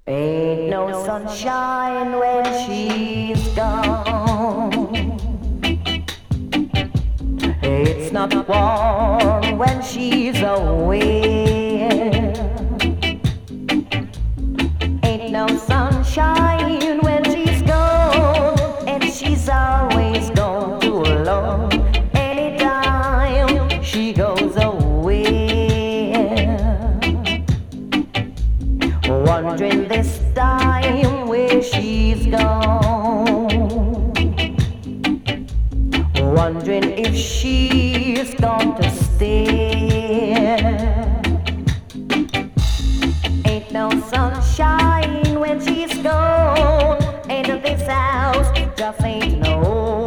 Ain't no sunshine when she's gone. It's not warm when she's away. Ain't no sunshine when she's gone, and she's always gone too alone. Anytime she goes away, wondering this time where she's gone, wondering if she's going to stay. Ain't no sunshine when she's gone, and this house just ain't no